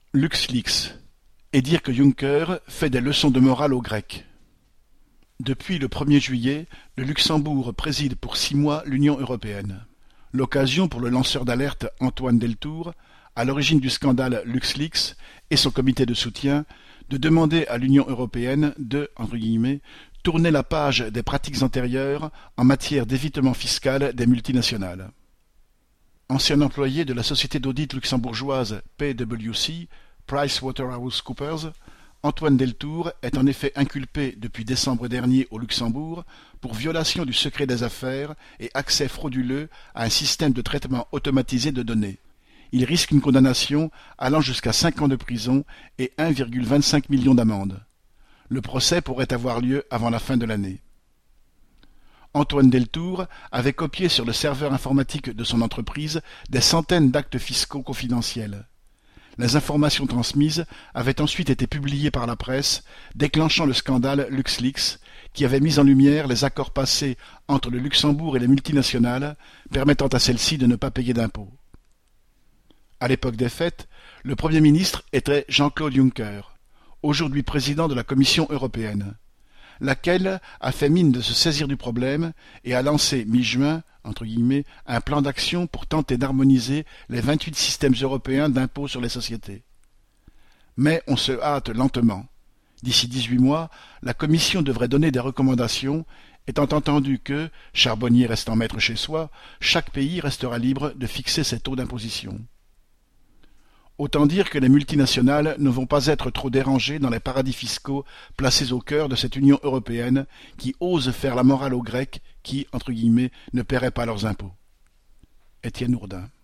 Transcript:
LuxLeaks, et dire que Juncker fait des leçons de morale aux Grecs. Depuis le 1er juillet, le Luxembourg préside pour 6 mois l'Union européenne. L'occasion pour le lanceur d'alerte Antoine Deltour, à l'origine du scandale LuxLeaks et son comité de soutien, de demander à l'Union européenne de « tourner la page des pratiques antérieures en matière d'évitement fiscal des multinationales ». Ancien employé de la société d'audit luxembourgeoise PwC, PricewaterhouseCoopers, Antoine Deltour est en effet inculpé depuis décembre dernier au Luxembourg pour violation du secret des affaires et accès frauduleux à un système de traitement automatisé de données. Il risque une condamnation allant jusqu'à 5 ans de prison et 1,25 million d'amende. Le procès pourrait avoir lieu avant la fin de l'année. Antoine Deltour avait copié sur le serveur informatique de son entreprise des centaines d'actes fiscaux confidentiels. Les informations transmises avaient ensuite été publiées par la presse, déclenchant le scandale LuxLeaks, qui avait mis en lumière les accords passés entre le Luxembourg et les multinationales, permettant à celles-ci de ne pas payer d'impôts. À l'époque des faits, le Premier ministre était Jean-Claude Juncker, aujourd'hui président de la Commission européenne, laquelle a fait mine de se saisir du problème et a lancé mi-juin un plan d'action pour tenter d'harmoniser les 28 systèmes européens d'impôt sur les sociétés. Mais on se hâte lentement. D'ici 18 mois, la Commission devrait donner des recommandations, étant entendu que, charbonnier restant maître chez soi, chaque pays restera libre de fixer ses taux d'imposition. Autant dire que les multinationales ne vont pas être trop dérangées dans les paradis fiscaux placés au cœur de cette Union européenne qui ose faire la morale aux Grecs qui, ne paieraient pas leurs impôts. Étienne Ourdin.